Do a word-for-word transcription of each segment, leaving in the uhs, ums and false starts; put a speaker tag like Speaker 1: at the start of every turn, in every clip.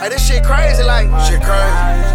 Speaker 1: Hey, this shit crazy, like, shit crazy.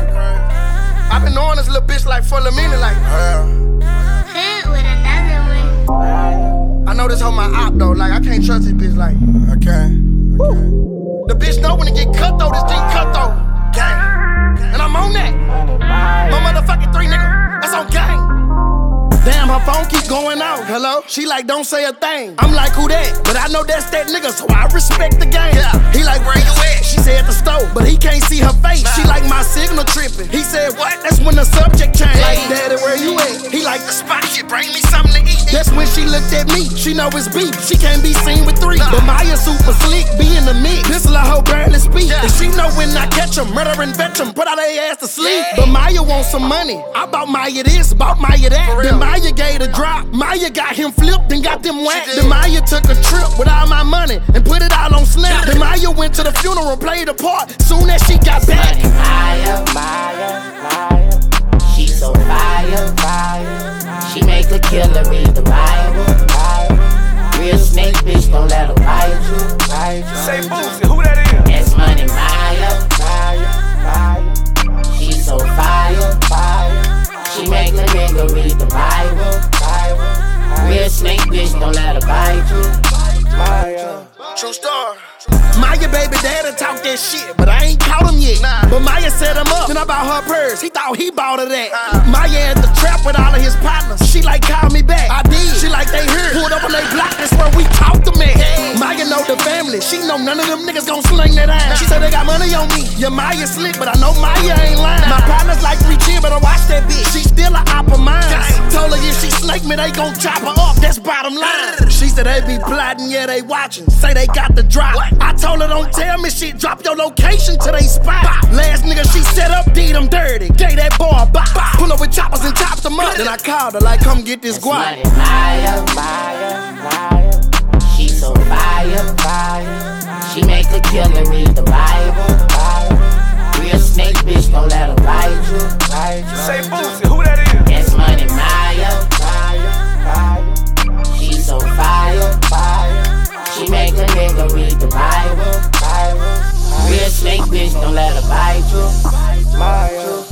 Speaker 1: I been knowing this little bitch like for a minute, like, uh.
Speaker 2: Hit with another one.
Speaker 1: I know this hoe my op though, like, I can't trust this bitch, like, I can't. The bitch know when it get cut though, this thing cut though. Gang. And I'm on that. My motherfucking three nigga, that's on gang. Damn, her phone keep going out. Hello? She like, don't say a thing. I'm like, who that? But I know that's that nigga, so I respect the game. Yeah. He like, where you at? She said the stove, but he can't see her face. Nah. She like, my signal tripping. He said, what? That's when the subject changed. Like, daddy, where you at? He like, the spot shit, bring me something to eat. That's when she looked at me. She know it's beef. She can't be seen with three. Nah. But Maya super slick, be in the mix. This little hoe barely speak. Yeah. And she know when I catch them, murder and veteran, put out their ass to sleep. Yeah. But Maya want some money. I bought Maya this, bought Maya that. Then Maya gave the drop. Maya got him flipped, then got them whacked. Then Maya took a trip with all my money and put it all on Snap. Then Maya went to the funeral, played a part. Soon as she got back.
Speaker 3: Maya, Maya, Maya, she so fire, fire. She make a killer read the Bible, Bible. Real snake bitch, don't let her bite you, bite you.
Speaker 4: Say Boosie, who that is?
Speaker 3: That's money, Maya, Maya, Maya. She so fire, fire. She make a nigga read the Bible, Bible. Real snake bitch, don't let her bite you. Maya.
Speaker 1: True story. Maya baby daddy talk that shit, but I ain't caught him yet. Nah. But Maya set him up, then I bought her purse. He thought he bought her that. Uh. Maya at the trap with all of his partners. She like, call me back. I did. She like, they heard. Pulled up on they block, that's where we talk to me. Yeah. Maya know the family. She know none of them niggas gon' sling that ass. Nah. She said they got money on me. Yeah, Maya slick, but I know Maya ain't lying. Nah. My partners like three chin, better watch that bitch. She still a op of mine. Dang. Told her if she snake me, they gon' chop her up. That's bottom line. She said they be plotting, yeah, they watching. Say they got the drop. What? I told her don't tell me shit, drop your location to they spot. Bop. Last nigga she set up, did him dirty. Gave that boy a bop. Bop. Pull up with choppers and chopped them up. Then I called her like, come get this guap.
Speaker 3: Maya, Maya, Maya. She so fire, fire. She make a killer read the Bible, Bible. Real snake bitch, don't let her bite you, bite you.
Speaker 4: Say Boosie, who that is?
Speaker 3: That's money, Maya, Maya, Maya. She so fire, fire. She make a nigga read the Bible, Bible. Real snake bitch, don't let her bite you, Maya.